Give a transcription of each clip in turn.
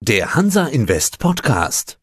Der Hansa Invest Podcast.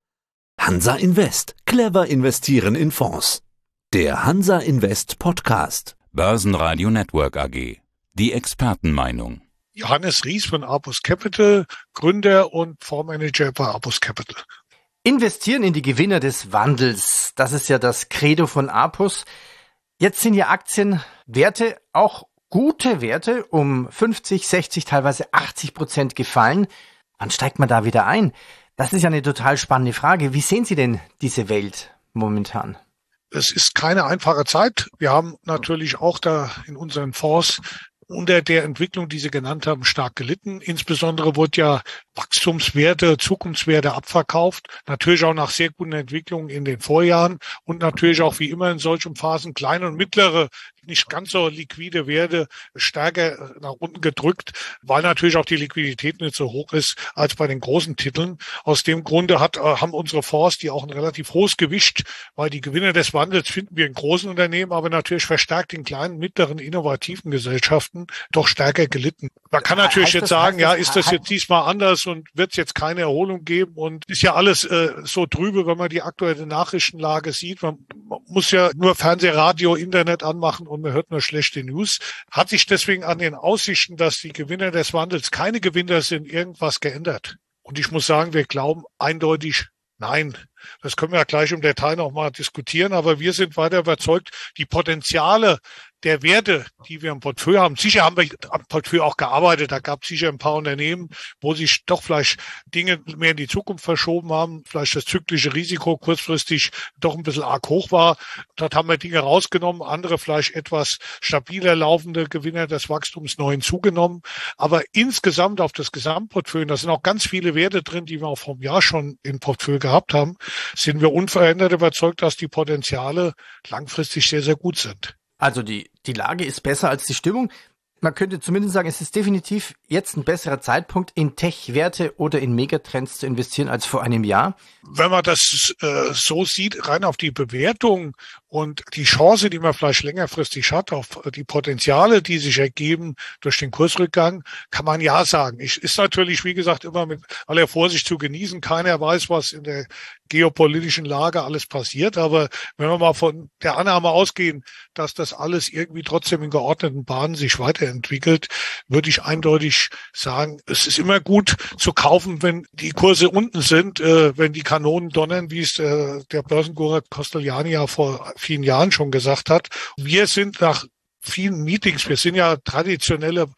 Hansa Invest. Clever investieren in Fonds. Der Hansa Invest Podcast. Börsenradio Network AG. Die Expertenmeinung. Johannes Ries von Apus Capital, Gründer und Fondsmanager bei Apus Capital. Investieren in die Gewinner des Wandels. Das ist ja das Credo von Apus. Jetzt sind ja Aktienwerte, auch gute Werte, um 50, 60, teilweise 80% gefallen. Wann steigt man da wieder ein? Das ist ja eine total spannende Frage. Wie sehen Sie denn diese Welt momentan? Es ist keine einfache Zeit. Wir haben natürlich auch da in unseren Fonds unter der Entwicklung, die Sie genannt haben, stark gelitten. Insbesondere wurde ja Wachstumswerte, Zukunftswerte abverkauft. Natürlich auch nach sehr guten Entwicklungen in den Vorjahren und natürlich auch wie immer in solchen Phasen kleine und mittlere, nicht ganz so liquide Werte stärker nach unten gedrückt, weil natürlich auch die Liquidität nicht so hoch ist als bei den großen Titeln. Aus dem Grunde haben unsere Fonds, die auch ein relativ hohes Gewicht, weil die Gewinner des Wandels finden wir in großen Unternehmen, aber natürlich verstärkt in kleinen, mittleren, innovativen Gesellschaften doch stärker gelitten. Man kann natürlich jetzt sagen, ja, ist das jetzt diesmal anders und wird es jetzt keine Erholung geben und ist ja alles so trübe, wenn man die aktuelle Nachrichtenlage sieht. Man muss ja nur Fernseh, Radio, Internet anmachen und man hört nur schlechte News. Hat sich deswegen an den Aussichten, dass die Gewinner des Wandels keine Gewinner sind, irgendwas geändert? Und ich muss sagen, wir glauben eindeutig nein. Das können wir ja gleich im Detail nochmal diskutieren, aber wir sind weiter überzeugt, die Potenziale der Werte, die wir im Portfolio haben, sicher haben wir am Portfolio auch gearbeitet, da gab es sicher ein paar Unternehmen, wo sich doch vielleicht Dinge mehr in die Zukunft verschoben haben, vielleicht das zyklische Risiko kurzfristig doch ein bisschen arg hoch war. Dort haben wir Dinge rausgenommen, andere vielleicht etwas stabiler laufende Gewinner des Wachstums neu hinzugenommen. Aber insgesamt auf das Gesamtportfolio, da sind auch ganz viele Werte drin, die wir auch vom Jahr schon im Portfolio gehabt haben, sind wir unverändert überzeugt, dass die Potenziale langfristig sehr, sehr gut sind. Also die Lage ist besser als die Stimmung. Man könnte zumindest sagen, es ist definitiv jetzt ein besserer Zeitpunkt, in Tech-Werte oder in Megatrends zu investieren als vor einem Jahr. Wenn man das so sieht, rein auf die Bewertung und die Chance, die man vielleicht längerfristig hat, auf die Potenziale, die sich ergeben durch den Kursrückgang, kann man ja sagen. Ist natürlich, wie gesagt, immer mit aller Vorsicht zu genießen. Keiner weiß, was in der geopolitischen Lage alles passiert. Aber wenn wir mal von der Annahme ausgehen, dass das alles irgendwie trotzdem in geordneten Bahnen sich weiterentwickelt, würde ich eindeutig sagen, es ist immer gut zu kaufen, wenn die Kurse unten sind, wenn die Kanonen donnern, wie es der Börsenguru Costoliani ja vor vielen Jahren schon gesagt hat. Wir sind nach vielen Meetings, wir sind ja traditionelle,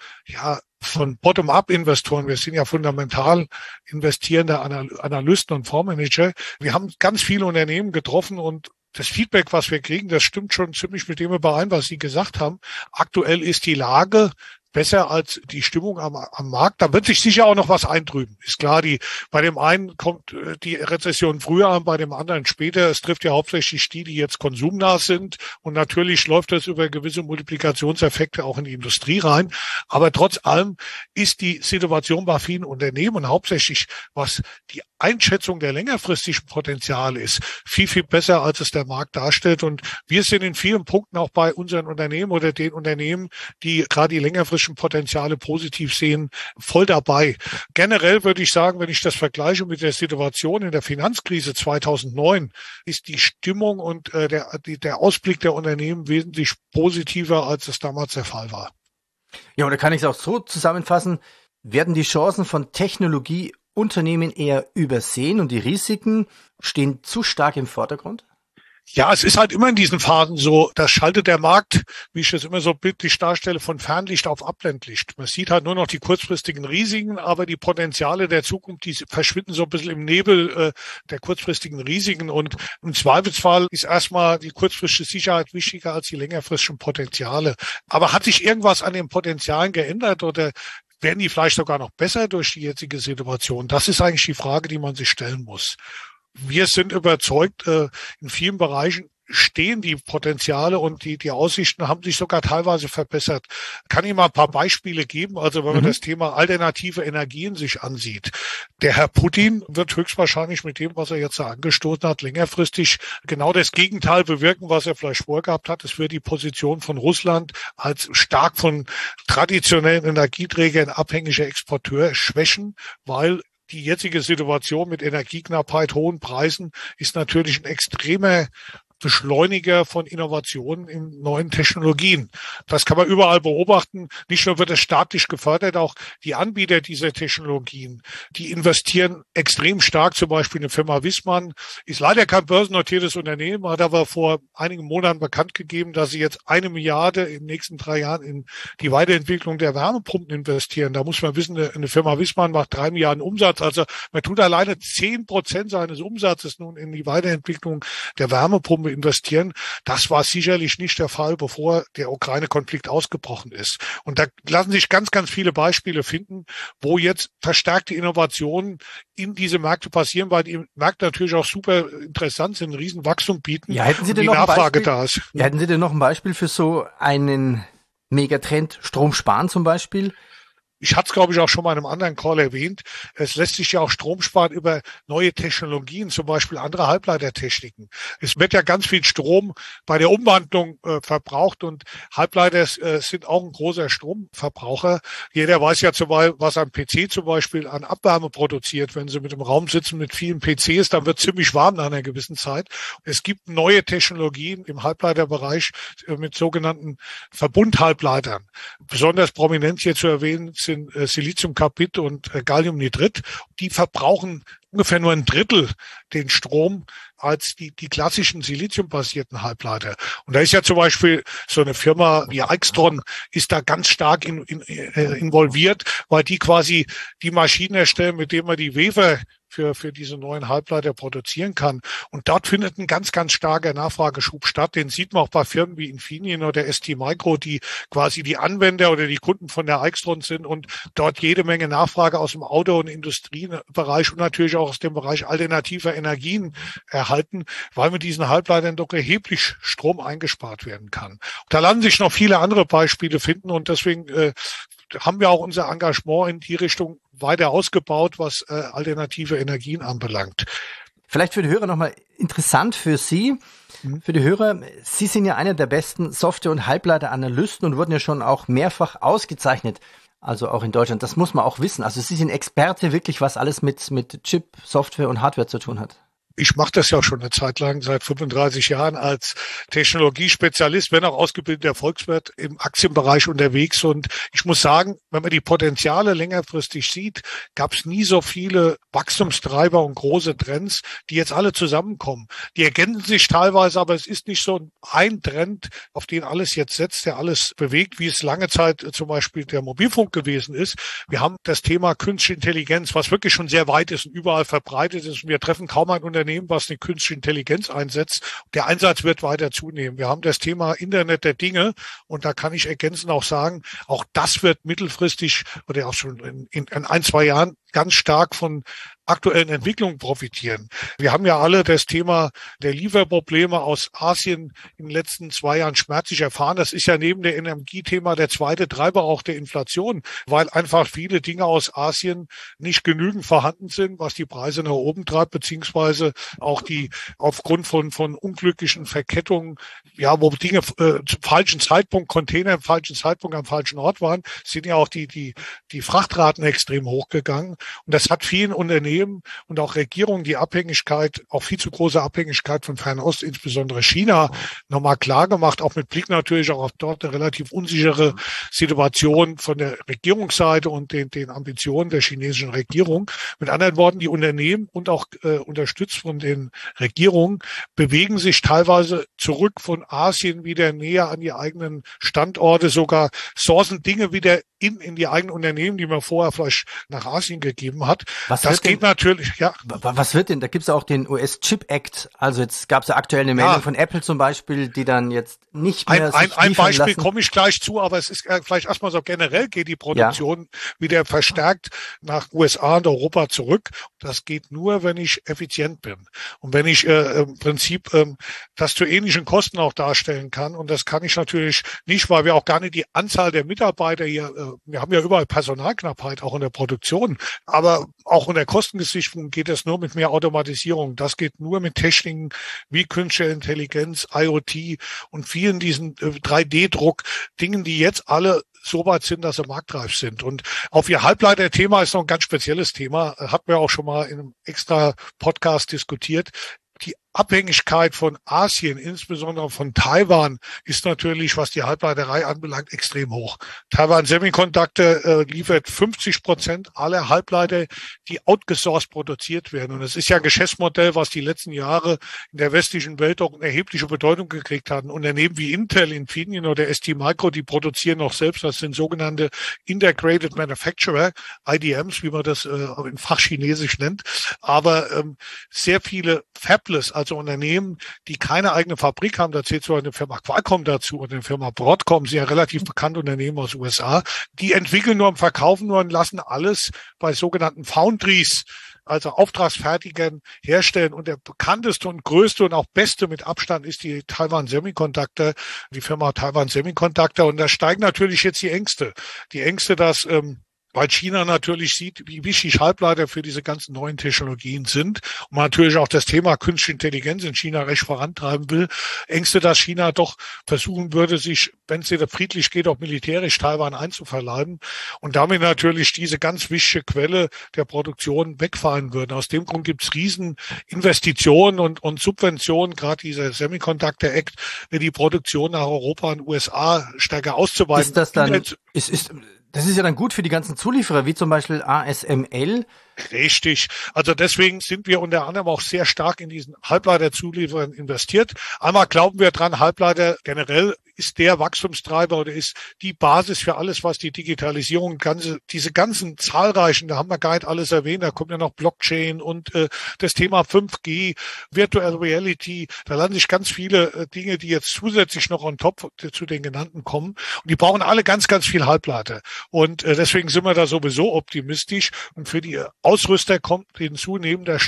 von Bottom-up-Investoren, wir sind ja fundamental investierende Analysten und Fondsmanager. Wir haben ganz viele Unternehmen getroffen und das Feedback, was wir kriegen, das stimmt schon ziemlich mit dem überein, was Sie gesagt haben. Aktuell ist die Lage besser als die Stimmung am Markt. Da wird sich sicher auch noch was eintrüben. Ist klar, bei dem einen kommt die Rezession früher an, bei dem anderen später. Es trifft ja hauptsächlich die jetzt konsumnah sind. Und natürlich läuft das über gewisse Multiplikationseffekte auch in die Industrie rein. Aber trotz allem ist die Situation bei vielen Unternehmen und hauptsächlich, was die Einschätzung der längerfristigen Potenziale ist, viel, viel besser, als es der Markt darstellt. Und wir sind in vielen Punkten auch bei unseren Unternehmen oder den Unternehmen, die gerade die längerfristigen Potenziale positiv sehen, voll dabei. Generell würde ich sagen, wenn ich das vergleiche mit der Situation in der Finanzkrise 2009, ist die Stimmung und der Ausblick der Unternehmen wesentlich positiver, als es damals der Fall war. Ja, oder kann ich es auch so zusammenfassen? Werden die Chancen von Technologieunternehmen eher übersehen und die Risiken stehen zu stark im Vordergrund? Ja, es ist halt immer in diesen Phasen so, das schaltet der Markt, wie ich das immer so bildlich darstelle, von Fernlicht auf Abblendlicht. Man sieht halt nur noch die kurzfristigen Risiken, aber die Potenziale der Zukunft, die verschwinden so ein bisschen im Nebel der kurzfristigen Risiken. Und im Zweifelsfall ist erstmal die kurzfristige Sicherheit wichtiger als die längerfristigen Potenziale. Aber hat sich irgendwas an den Potenzialen geändert oder werden die vielleicht sogar noch besser durch die jetzige Situation? Das ist eigentlich die Frage, die man sich stellen muss. Wir sind überzeugt, in vielen Bereichen stehen die Potenziale und die Aussichten haben sich sogar teilweise verbessert. Kann ich mal ein paar Beispiele geben? Also wenn man das Thema alternative Energien sich ansieht. Der Herr Putin wird höchstwahrscheinlich mit dem, was er jetzt da angestoßen hat, längerfristig genau das Gegenteil bewirken, was er vielleicht vorgehabt hat. Es wird die Position von Russland als stark von traditionellen Energieträgern abhängiger Exporteur schwächen, weil die jetzige Situation mit Energieknappheit, hohen Preisen ist natürlich ein extremer Beschleuniger von Innovationen in neuen Technologien. Das kann man überall beobachten. Nicht nur wird es staatlich gefördert, auch die Anbieter dieser Technologien, die investieren extrem stark. Zum Beispiel eine Firma Wissmann ist leider kein börsennotiertes Unternehmen, hat aber vor einigen Monaten bekannt gegeben, dass sie jetzt 1 Milliarde in den nächsten 3 Jahren in die Weiterentwicklung der Wärmepumpen investieren. Da muss man wissen, eine Firma Wissmann macht 3 Milliarden Umsatz. Also man tut alleine 10% seines Umsatzes nun in die Weiterentwicklung der Wärmepumpe investieren. Das war sicherlich nicht der Fall, bevor der Ukraine-Konflikt ausgebrochen ist. Und da lassen sich ganz, ganz viele Beispiele finden, wo jetzt verstärkte Innovationen in diese Märkte passieren, weil die Märkte natürlich auch super interessant sind, ein Riesenwachstum bieten. Ja, hätten Sie denn die noch Nachfrage da ist. Ja, hätten Sie denn noch ein Beispiel für so einen Megatrend, Strom sparen zum Beispiel? Ich hatte es, glaube ich, auch schon mal in einem anderen Call erwähnt. Es lässt sich ja auch Strom sparen über neue Technologien, zum Beispiel andere Halbleitertechniken. Es wird ja ganz viel Strom bei der Umwandlung verbraucht und Halbleiter sind auch ein großer Stromverbraucher. Jeder weiß ja zum Beispiel, was ein PC zum Beispiel an Abwärme produziert. Wenn Sie mit einem Raum sitzen mit vielen PCs, dann wird es ziemlich warm nach einer gewissen Zeit. Es gibt neue Technologien im Halbleiterbereich mit sogenannten Verbundhalbleitern. Besonders prominent hier zu erwähnen sind Siliziumkarbid und Galliumnitrid. Die verbrauchen ungefähr nur 1/3 den Strom als die klassischen siliziumbasierten Halbleiter. Und da ist ja zum Beispiel so eine Firma wie Aixtron ist da ganz stark involviert, weil die quasi die Maschinen erstellen, mit denen man die Wafer für diese neuen Halbleiter produzieren kann. Und dort findet ein ganz, ganz starker Nachfrageschub statt. Den sieht man auch bei Firmen wie Infineon oder STMicro, die quasi die Anwender oder die Kunden von der Aixtron sind und dort jede Menge Nachfrage aus dem Auto- und Industriebereich und natürlich auch aus dem Bereich alternativer Energien erhalten, weil mit diesen Halbleitern doch erheblich Strom eingespart werden kann. Und da lassen sich noch viele andere Beispiele finden und deswegen haben wir auch unser Engagement in die Richtung weiter ausgebaut, was alternative Energien anbelangt. Vielleicht für die Hörer nochmal interessant für Sie. Für die Hörer, Sie sind ja einer der besten Software- und Halbleiteranalysten und wurden ja schon auch mehrfach ausgezeichnet. Also auch in Deutschland. Das muss man auch wissen. Also Sie sind Experte wirklich, was alles mit Chip, Software und Hardware zu tun hat. Ich mache das ja schon eine Zeit lang, seit 35 Jahren als Technologiespezialist, wenn auch ausgebildeter Volkswirt im Aktienbereich unterwegs. Und ich muss sagen, wenn man die Potenziale längerfristig sieht, gab es nie so viele Wachstumstreiber und große Trends, die jetzt alle zusammenkommen. Die ergänzen sich teilweise, aber es ist nicht so ein Trend, auf den alles jetzt setzt, der alles bewegt, wie es lange Zeit zum Beispiel der Mobilfunk gewesen ist. Wir haben das Thema Künstliche Intelligenz, was wirklich schon sehr weit ist und überall verbreitet ist. Und wir treffen kaum ein Unternehmen, was eine künstliche Intelligenz einsetzt. Der Einsatz wird weiter zunehmen. Wir haben das Thema Internet der Dinge und da kann ich ergänzend auch sagen, auch das wird mittelfristig oder auch schon in 1-2 Jahren ganz stark von aktuellen Entwicklungen profitieren. Wir haben ja alle das Thema der Lieferprobleme aus Asien in den letzten 2 Jahren schmerzlich erfahren. Das ist ja neben der Energiethema der zweite Treiber auch der Inflation, weil einfach viele Dinge aus Asien nicht genügend vorhanden sind, was die Preise nach oben treibt, beziehungsweise auch die aufgrund von unglücklichen Verkettungen, ja, wo Dinge zum falschen Zeitpunkt, Container im falschen Zeitpunkt am falschen Ort waren, sind ja auch die Frachtraten extrem hochgegangen. Und das hat vielen Unternehmen und auch Regierungen die Abhängigkeit, auch viel zu große Abhängigkeit von Fernost, insbesondere China, nochmal klar gemacht, auch mit Blick natürlich auch auf dort eine relativ unsichere Situation von der Regierungsseite und den Ambitionen der chinesischen Regierung. Mit anderen Worten, die Unternehmen und auch unterstützt von den Regierungen bewegen sich teilweise zurück von Asien wieder näher an die eigenen Standorte, sogar sourcen Dinge wieder in die eigenen Unternehmen, die man vorher vielleicht nach Asien gegeben hat. Das geht natürlich, ja. Was wird denn? Da gibt es auch den US-Chip-Act. Also jetzt gab es ja aktuell eine Meldung von Apple zum Beispiel, die dann jetzt nicht mehr ein Beispiel komme ich gleich zu, aber es ist vielleicht erstmal so generell geht die Produktion wieder verstärkt nach USA und Europa zurück. Das geht nur, wenn ich effizient bin und wenn ich im Prinzip das zu ähnlichen Kosten auch darstellen kann. Und das kann ich natürlich nicht, weil wir auch gar nicht die Anzahl der Mitarbeiter hier, wir haben ja überall Personalknappheit, auch in der Produktion, aber auch in der Kostengesichtung geht es nur mit mehr Automatisierung. Das geht nur mit Techniken wie künstliche Intelligenz, IoT und vielen diesen 3D-Druck, Dingen, die jetzt alle so weit sind, dass sie marktreif sind. Und auf ihr Halbleiter-Thema ist noch ein ganz spezielles Thema, hatten wir auch schon mal in einem extra Podcast diskutiert. Die Abhängigkeit von Asien, insbesondere von Taiwan, ist natürlich, was die Halbleiterei anbelangt, extrem hoch. Taiwan Semiconductor liefert 50% aller Halbleiter, die outgesourced produziert werden. Und es ist ja ein Geschäftsmodell, was die letzten Jahre in der westlichen Welt auch eine erhebliche Bedeutung gekriegt hat. Unternehmen wie Intel, Infineon oder STMicro, die produzieren auch selbst. Das sind sogenannte Integrated Manufacturer, IDMs, wie man das in Fachchinesisch nennt. Aber sehr viele Fabless, also Unternehmen, die keine eigene Fabrik haben, da zählt so eine Firma Qualcomm dazu und eine Firma Broadcom, sehr relativ bekannte Unternehmen aus den USA, die entwickeln nur und verkaufen nur und lassen alles bei sogenannten Foundries, also Auftragsfertigern, herstellen. Und der bekannteste und größte und auch beste mit Abstand ist die Taiwan Semiconductor, die Firma Taiwan Semiconductor. Und da steigen natürlich jetzt die Ängste. Die Ängste, dass weil China natürlich sieht, wie wichtig Halbleiter für diese ganzen neuen Technologien sind und man natürlich auch das Thema künstliche Intelligenz in China recht vorantreiben will. Ängste, dass China doch versuchen würde, sich, wenn es wieder friedlich geht, auch militärisch Taiwan einzuverleiben und damit natürlich diese ganz wichtige Quelle der Produktion wegfallen würden. Aus dem Grund gibt es Rieseninvestitionen und Subventionen, gerade dieser Semiconductor Act, die Produktion nach Europa und USA stärker auszuweiten. Ist das dann, das ist ja dann gut für die ganzen Zulieferer, wie zum Beispiel ASML. Richtig. Also deswegen sind wir unter anderem auch sehr stark in diesen Halbleiterzulieferern investiert. Einmal glauben wir dran, Halbleiter generell ist der Wachstumstreiber oder ist die Basis für alles, was die Digitalisierung, diese ganzen zahlreichen, da haben wir gar nicht alles erwähnt, da kommt ja noch Blockchain und das Thema 5G, Virtual Reality, da landen sich ganz viele Dinge, die jetzt zusätzlich noch on top zu den genannten kommen. Und die brauchen alle ganz, ganz viel Halbleiter. Und deswegen sind wir da sowieso optimistisch. Und für die Ausrüster kommt hinzu, neben der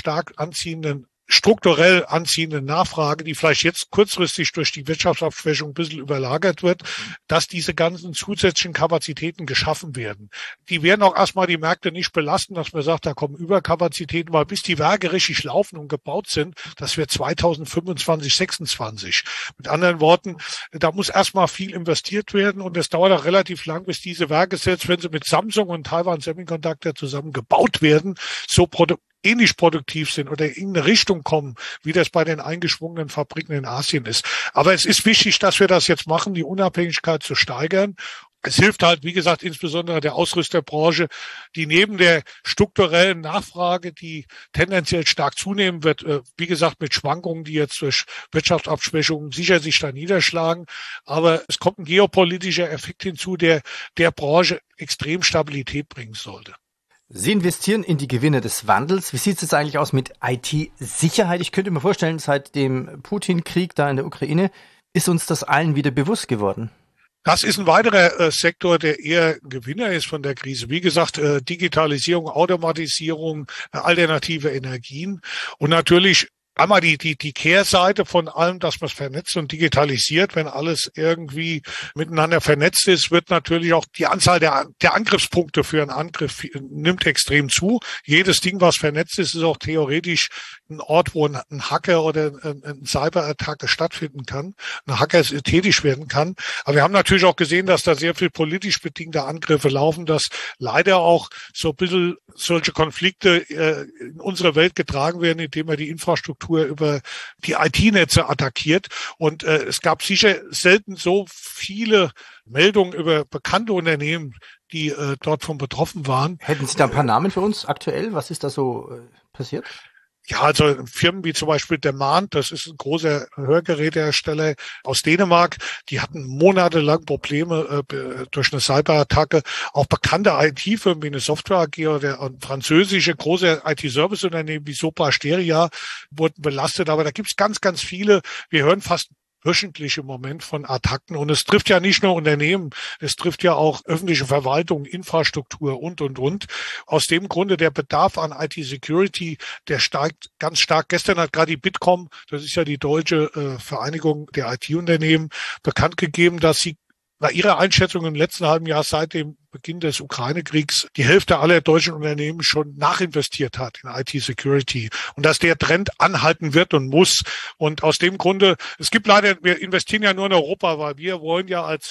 strukturell anziehenden Nachfrage, die vielleicht jetzt kurzfristig durch die Wirtschaftsabschwächung ein bisschen überlagert wird, dass diese ganzen zusätzlichen Kapazitäten geschaffen werden. Die werden auch erstmal die Märkte nicht belasten, dass man sagt, da kommen Überkapazitäten, weil bis die Werke richtig laufen und gebaut sind, das wird 2025, 26. Mit anderen Worten, da muss erstmal viel investiert werden und es dauert auch relativ lang, bis diese Werke, selbst wenn sie mit Samsung und Taiwan Semiconductor zusammen gebaut werden, so ähnlich produktiv sind oder in eine Richtung kommen, wie das bei den eingeschwungenen Fabriken in Asien ist. Aber es ist wichtig, dass wir das jetzt machen, die Unabhängigkeit zu steigern. Es hilft halt, wie gesagt, insbesondere der Ausrüsterbranche, die neben der strukturellen Nachfrage, die tendenziell stark zunehmen wird, wie gesagt, mit Schwankungen, die jetzt durch Wirtschaftsabschwächungen sicher sich da niederschlagen. Aber es kommt ein geopolitischer Effekt hinzu, der Branche extrem Stabilität bringen sollte. Sie investieren in die Gewinne des Wandels. Wie sieht es jetzt eigentlich aus mit IT-Sicherheit? Ich könnte mir vorstellen, seit dem Putin-Krieg da in der Ukraine ist uns das allen wieder bewusst geworden. Das ist ein weiterer Sektor, der eher Gewinner ist von der Krise. Wie gesagt, Digitalisierung, Automatisierung, alternative Energien und natürlich einmal die Kehrseite von allem, dass man es vernetzt und digitalisiert. Wenn alles irgendwie miteinander vernetzt ist, wird natürlich auch die Anzahl der Angriffspunkte für einen Angriff nimmt extrem zu. Jedes Ding, was vernetzt ist, ist auch theoretisch ein Ort, wo ein Hacker oder ein Cyberattacke stattfinden kann, ein Hacker tätig werden kann. Aber wir haben natürlich auch gesehen, dass da sehr viel politisch bedingte Angriffe laufen, dass leider auch so ein bisschen solche Konflikte in unsere Welt getragen werden, indem man die Infrastruktur über die IT-Netze attackiert. Und es gab sicher selten so viele Meldungen über bekannte Unternehmen, die dort von betroffen waren. Hätten Sie da ein paar Namen für uns aktuell? Was ist da so passiert? Ja, also Firmen wie zum Beispiel Demand, das ist ein großer Hörgerätehersteller aus Dänemark, die hatten monatelang Probleme durch eine Cyberattacke. Auch bekannte IT-Firmen wie eine Software AG oder französische große IT-Service-Unternehmen wie Sopra Steria wurden belastet. Aber da gibt's ganz, ganz viele. Wir hören fast wöchentlich im Moment von Attacken. Und es trifft ja nicht nur Unternehmen, es trifft ja auch öffentliche Verwaltung, Infrastruktur und. Aus dem Grunde der Bedarf an IT-Security, der steigt ganz stark. Gestern hat gerade die Bitkom, das ist ja die deutsche Vereinigung der IT-Unternehmen, bekannt gegeben, dass sie nach ihrer Einschätzung im letzten halben Jahr seit dem Beginn des Ukraine-Kriegs die Hälfte aller deutschen Unternehmen schon nachinvestiert hat in IT-Security und dass der Trend anhalten wird und muss. Und aus dem Grunde, es gibt leider, wir investieren ja nur in Europa, weil wir wollen ja als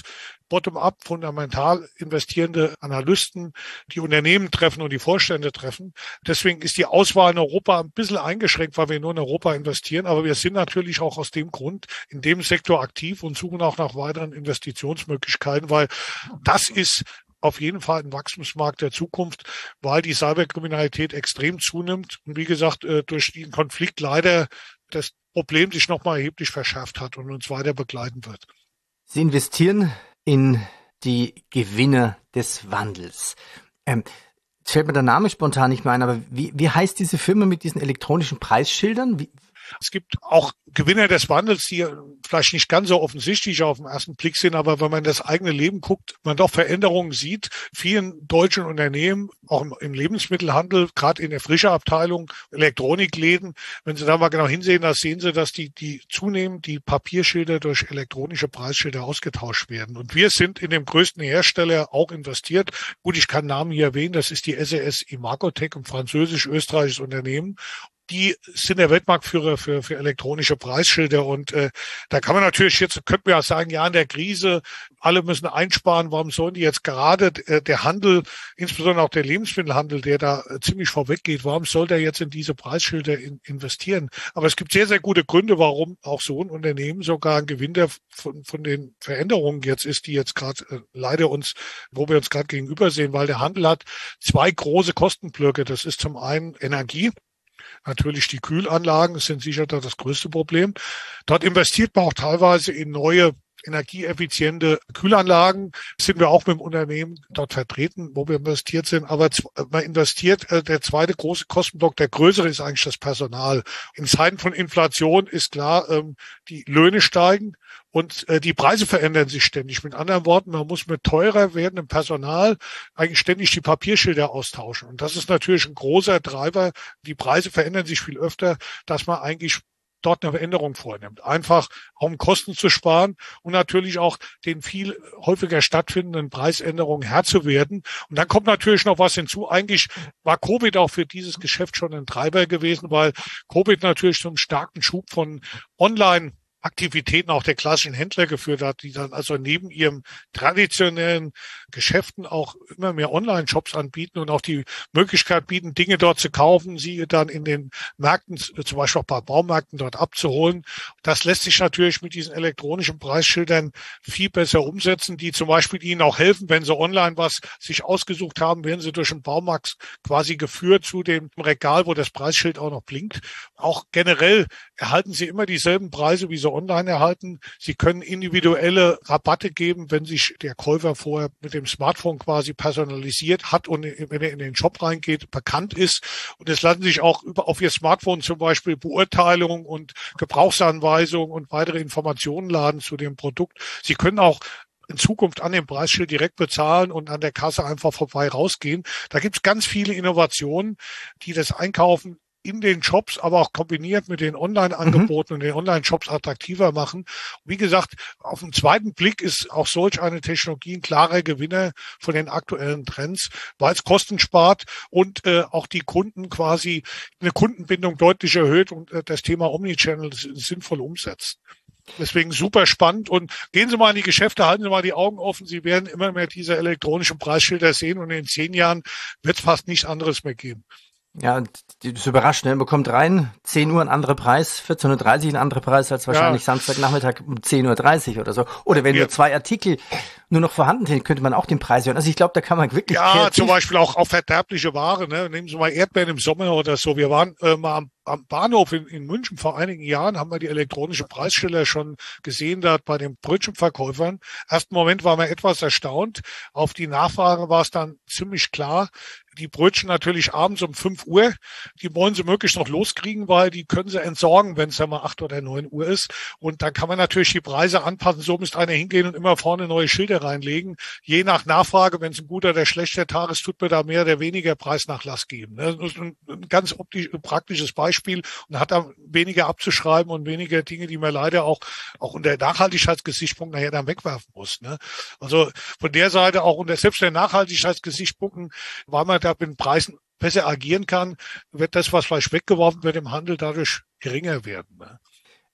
bottom-up, fundamental investierende Analysten die Unternehmen treffen und die Vorstände treffen. Deswegen ist die Auswahl in Europa ein bisschen eingeschränkt, weil wir nur in Europa investieren. Aber wir sind natürlich auch aus dem Grund in dem Sektor aktiv und suchen auch nach weiteren Investitionsmöglichkeiten, weil das ist auf jeden Fall ein Wachstumsmarkt der Zukunft, weil die Cyberkriminalität extrem zunimmt und wie gesagt, durch den Konflikt leider das Problem sich nochmal erheblich verschärft hat und uns weiter begleiten wird. Sie investieren in die Gewinner des Wandels. Jetzt fällt mir der Name spontan nicht mehr ein, aber wie heißt diese Firma mit diesen elektronischen Preisschildern? Es gibt auch Gewinner des Wandels, die vielleicht nicht ganz so offensichtlich auf den ersten Blick sind, aber wenn man in das eigene Leben guckt, man doch Veränderungen sieht. Vielen deutschen Unternehmen, auch im Lebensmittelhandel, gerade in der Frische-Abteilung, Elektronikläden, wenn Sie da mal genau hinsehen, da sehen Sie, dass die zunehmend die Papierschilder durch elektronische Preisschilder ausgetauscht werden. Und wir sind in dem größten Hersteller auch investiert. Gut, ich kann Namen hier erwähnen, das ist die SES Imagotec, ein französisch-österreichisches Unternehmen. Die sind der Weltmarktführer für elektronische Preisschilder und da kann man natürlich jetzt, könnten wir ja sagen, ja, in der Krise, alle müssen einsparen, warum sollen die jetzt gerade der Handel, insbesondere auch der Lebensmittelhandel, der da ziemlich vorweg geht, warum soll der jetzt in diese Preisschilder investieren? Aber es gibt sehr, sehr gute Gründe, warum auch so ein Unternehmen sogar ein Gewinner von den Veränderungen jetzt ist, die jetzt gerade leider wo wir uns gerade gegenüber sehen, weil der Handel hat zwei große Kostenblöcke. Das ist zum einen Energie. Natürlich die Kühlanlagen sind sicher das größte Problem. Dort investiert man auch teilweise in neue energieeffiziente Kühlanlagen. Sind wir auch mit dem Unternehmen dort vertreten, wo wir investiert sind. Aber man investiert, der zweite große Kostenblock, der größere ist eigentlich das Personal. In Zeiten von Inflation ist klar, die Löhne steigen und die Preise verändern sich ständig. Mit anderen Worten, man muss mit teurer werdendem Personal eigentlich ständig die Papierschilder austauschen. Und das ist natürlich ein großer Treiber. Die Preise verändern sich viel öfter, dass man eigentlich dort eine Veränderung vornimmt. Einfach, um Kosten zu sparen und natürlich auch den viel häufiger stattfindenden Preisänderungen Herr zu werden. Und dann kommt natürlich noch was hinzu. Eigentlich war Covid auch für dieses Geschäft schon ein Treiber gewesen, weil Covid natürlich so einen starken Schub von Online-Aktivitäten auch der klassischen Händler geführt hat, die dann also neben ihrem traditionellen Geschäften auch immer mehr Online-Shops anbieten und auch die Möglichkeit bieten, Dinge dort zu kaufen, sie dann in den Märkten, zum Beispiel auch bei Baumärkten dort abzuholen. Das lässt sich natürlich mit diesen elektronischen Preisschildern viel besser umsetzen, die zum Beispiel Ihnen auch helfen, wenn Sie online was sich ausgesucht haben, werden Sie durch den Baumarkt quasi geführt zu dem Regal, wo das Preisschild auch noch blinkt. Auch generell erhalten Sie immer dieselben Preise, wie Sie online erhalten. Sie können individuelle Rabatte geben, wenn sich der Käufer vorher mit dem Smartphone quasi personalisiert hat und wenn er in den Shop reingeht, bekannt ist. Und es lassen sich auch auf Ihr Smartphone zum Beispiel Beurteilungen und Gebrauchsanweisungen und weitere Informationen laden zu dem Produkt. Sie können auch in Zukunft an dem Preisschild direkt bezahlen und an der Kasse einfach vorbei rausgehen. Da gibt es ganz viele Innovationen, die das Einkaufen in den Shops, aber auch kombiniert mit den Online-Angeboten und den Online-Shops attraktiver machen. Wie gesagt, auf den zweiten Blick ist auch solch eine Technologie ein klarer Gewinner von den aktuellen Trends, weil es Kosten spart und auch die Kunden quasi eine Kundenbindung deutlich erhöht und das Thema Omnichannel sinnvoll umsetzt. Deswegen super spannend und gehen Sie mal in die Geschäfte, halten Sie mal die Augen offen. Sie werden immer mehr diese elektronischen Preisschilder sehen und in 10 Jahren wird es fast nichts anderes mehr geben. Ja, das ist überraschend. Man bekommt rein, 10 Uhr ein anderer Preis, 14.30 Uhr ein anderer Preis als wahrscheinlich Samstagnachmittag um 10.30 Uhr oder so. Oder wenn nur 2 Artikel nur noch vorhanden sind, könnte man auch den Preis hören. Also ich glaube, da kann man wirklich zum Beispiel auch verderbliche Ware. Ne? Nehmen Sie mal Erdbeeren im Sommer oder so. Wir waren mal am Bahnhof in München vor einigen Jahren, haben wir die elektronische Preisschilder schon gesehen, da bei den Brötchenverkäufern. Ersten Moment waren wir etwas erstaunt. Auf die Nachfrage war es dann ziemlich klar. Die Brötchen natürlich abends um 5 Uhr, die wollen sie möglichst noch loskriegen, weil die können sie entsorgen, wenn es ja mal 8 oder 9 Uhr ist. Und dann kann man natürlich die Preise anpassen. So müsste einer hingehen und immer vorne neue Schilder reinlegen. Je nach Nachfrage, wenn es ein guter oder schlechter Tag ist, tut mir da mehr oder weniger Preisnachlass geben. Das ist ein ganz praktisches Beispiel und hat da weniger abzuschreiben und weniger Dinge, die man leider auch unter Nachhaltigkeitsgesichtspunkt nachher dann wegwerfen muss. Ne? Also von der Seite auch unter selbst der Nachhaltigkeitsgesichtspunkten, weil man da mit den Preisen besser agieren kann, wird das, was vielleicht weggeworfen wird im Handel, dadurch geringer werden. Ne?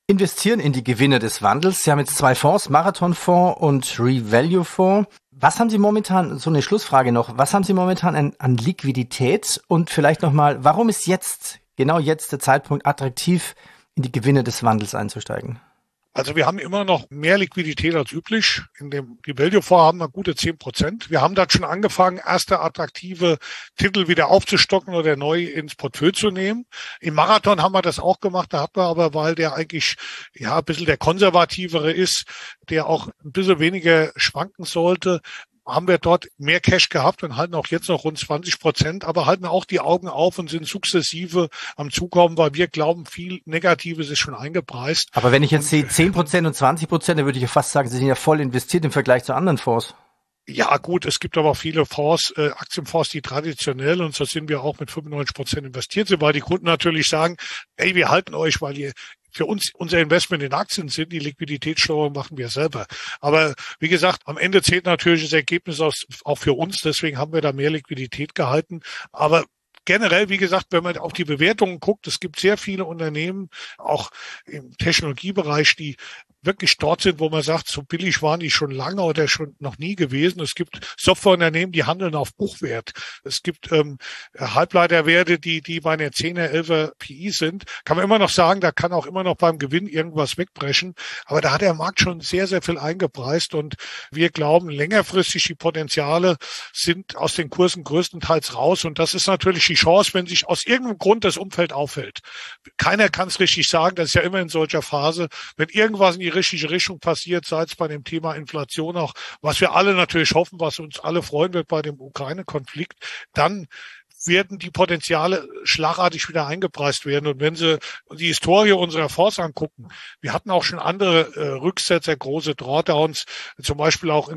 investieren in die Gewinne des Wandels. Sie haben jetzt 2 Fonds, Marathon-Fonds und Revalue-Fonds. Was haben Sie momentan, so eine Schlussfrage noch, was haben Sie momentan an Liquidität? Und vielleicht nochmal, warum ist genau jetzt der Zeitpunkt attraktiv, in die Gewinne des Wandels einzusteigen? Also wir haben immer noch mehr Liquidität als üblich. In dem Revalue-Fonds haben wir gute 10%. Wir haben da schon angefangen, erste attraktive Titel wieder aufzustocken oder neu ins Portfolio zu nehmen. Im Marathon haben wir das auch gemacht. Da hat man aber, weil der eigentlich ein bisschen der konservativere ist, der auch ein bisschen weniger schwanken sollte, haben wir dort mehr Cash gehabt und halten auch jetzt noch rund 20%, aber halten auch die Augen auf und sind sukzessive am Zukommen, weil wir glauben, viel Negatives ist schon eingepreist. Aber wenn ich jetzt sehe 10% und 20%, dann würde ich ja fast sagen, Sie sind ja voll investiert im Vergleich zu anderen Fonds. Ja gut, es gibt aber auch viele Fonds, Aktienfonds, die traditionell, und so sind wir auch mit 95% investiert sind, weil die Kunden natürlich sagen, ey, wir halten euch, weil ihr für uns unser Investment in Aktien sind, die Liquiditätssteuerung machen wir selber. Aber wie gesagt, am Ende zählt natürlich das Ergebnis auch für uns, deswegen haben wir da mehr Liquidität gehalten. Aber generell, wie gesagt, wenn man auf die Bewertungen guckt, es gibt sehr viele Unternehmen, auch im Technologiebereich, die wirklich dort sind, wo man sagt, so billig waren die schon lange oder schon noch nie gewesen. Es gibt Softwareunternehmen, die handeln auf Buchwert. Es gibt Halbleiterwerte, die bei einer 10er, 11er PI sind. Kann man immer noch sagen, da kann auch immer noch beim Gewinn irgendwas wegbrechen. Aber da hat der Markt schon sehr, sehr viel eingepreist. Und wir glauben, längerfristig die Potenziale sind aus den Kursen größtenteils raus. Und das ist natürlich die Chance, wenn sich aus irgendeinem Grund das Umfeld auffällt. Keiner kann es richtig sagen. Das ist ja immer in solcher Phase. Wenn irgendwas in die richtige Richtung passiert, sei es bei dem Thema Inflation auch, was wir alle natürlich hoffen, was uns alle freuen wird bei dem Ukraine-Konflikt, dann werden die Potenziale schlagartig wieder eingepreist werden. Und wenn Sie die Historie unserer Fonds angucken, wir hatten auch schon andere Rücksetzer, große Drawdowns, zum Beispiel auch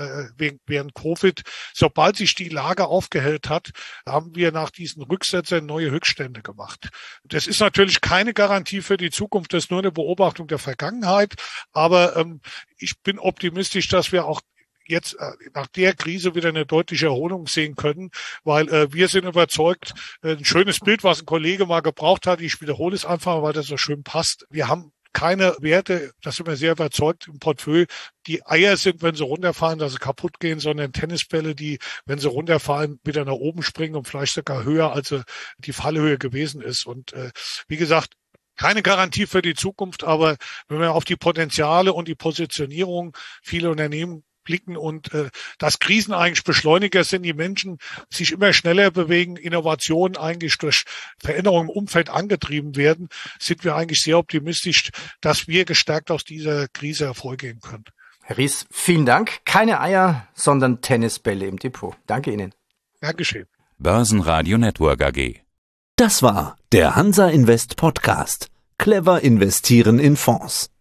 während Covid. Sobald sich die Lage aufgehellt hat, haben wir nach diesen Rücksetzern neue Höchststände gemacht. Das ist natürlich keine Garantie für die Zukunft, das ist nur eine Beobachtung der Vergangenheit. Aber ich bin optimistisch, dass wir auch jetzt nach der Krise wieder eine deutliche Erholung sehen können, weil wir sind überzeugt, ein schönes Bild, was ein Kollege mal gebraucht hat, ich wiederhole es einfach, weil das so schön passt. Wir haben keine Werte, da sind wir sehr überzeugt im Portfolio, die Eier sind, wenn sie runterfallen, dass sie kaputt gehen, sondern Tennisbälle, die, wenn sie runterfallen, wieder nach oben springen und vielleicht sogar höher, als die Fallhöhe gewesen ist. Und wie gesagt, keine Garantie für die Zukunft, aber wenn wir auf die Potenziale und die Positionierung vieler Unternehmen blicken und dass Krisen eigentlich Beschleuniger sind, die Menschen sich immer schneller bewegen, Innovationen eigentlich durch Veränderungen im Umfeld angetrieben werden, sind wir eigentlich sehr optimistisch, dass wir gestärkt aus dieser Krise hervorgehen können. Herr Ries, vielen Dank. Keine Eier, sondern Tennisbälle im Depot. Danke Ihnen. Dankeschön. Börsenradio Network AG. Das war der Hansa Invest Podcast. Clever investieren in Fonds.